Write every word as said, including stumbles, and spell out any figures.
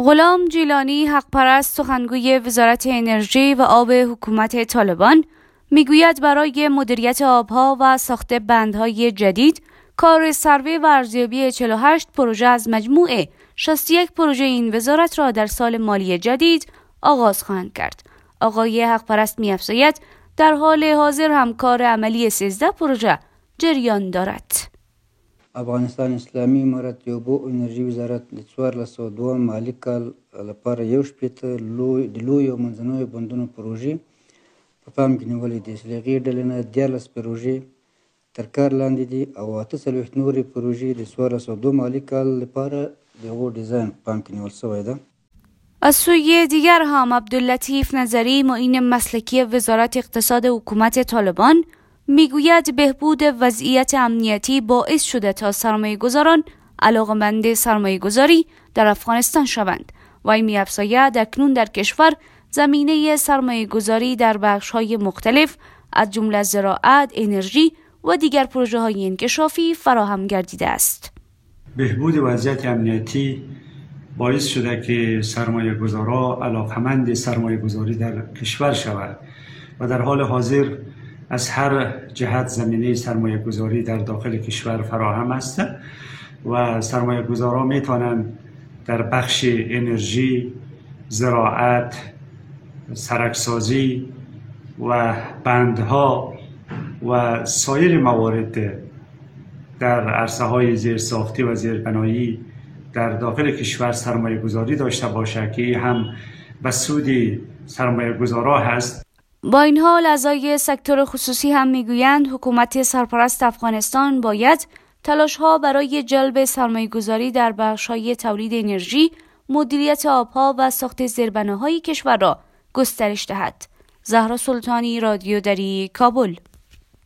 غلام جیلانی حق‌پرست سخنگوی وزارت انرژی و آب حکومت طالبان میگوید برای مدیریت آبها و ساخت بندهای جدید کار سروی و ارزیابی چهل و هشت پروژه از مجموع شصت و یک پروژه این وزارت را در سال مالی جدید آغاز خواهند کرد. آقای حق‌پرست می‌افزاید در حال حاضر هم کار عملی سیزده پروژه جریان دارد. افغانستان اسلامي امارت د اوبو انرژي وزارت د څوارلس سوه دوه مالي کال لپاره یو شپېته لوی د لویو او منځنیو بندونو پروژې په پام کې نیولې دي چې له هغې ډلې نه دیارلس پروژې تر کار لاندې دي او اته څلوېښت نورې پروژې د څوارلس سوه دوه مالي کال لپاره د هغو ډیزاین په پام کې نیول شوی ده. از سوی دیگر هم عبداللطیف نظری معین مسلکی وزارت اقتصاد حکومت طالبان میگوید بهبود وضعیت امنیتی باعث شده تا سرمایه گذاران علاقه‌مند سرمایه گذاری در افغانستان شوند. وی می‌افزاید اکنون در کشور زمینه سرمایه گذاری در بخش‌های مختلف از جمله زراعت، انرژی و دیگر پروژه‌های انکشافی فراهم گردیده است. بهبود وضعیت امنیتی باعث شده که سرمایه گذاران علاقه‌مند سرمایه گذاری در کشور شوند و در حال حاضر از هر جهت زمینه سرمایه گذاری در داخل کشور فراهم است و سرمایه گذاران می توانند در بخش انرژی، زراعت، سرکسازی و بندها و سایر موارد در عرصه های زیرساختی و زیربنایی در داخل کشور سرمایه گذاری داشته باشد که هم به سود سرمایه گذاران هست. با این حال اعضای سکتور خصوصی هم میگویند حکومت سرپرست افغانستان باید تلاش‌ها برای جلب سرمایه‌گذاری در بخش‌های تولید انرژی، مدیریت آبها و ساخت زیربناهای کشور را گسترش دهد. زهرا سلطانی، رادیو دری، کابل.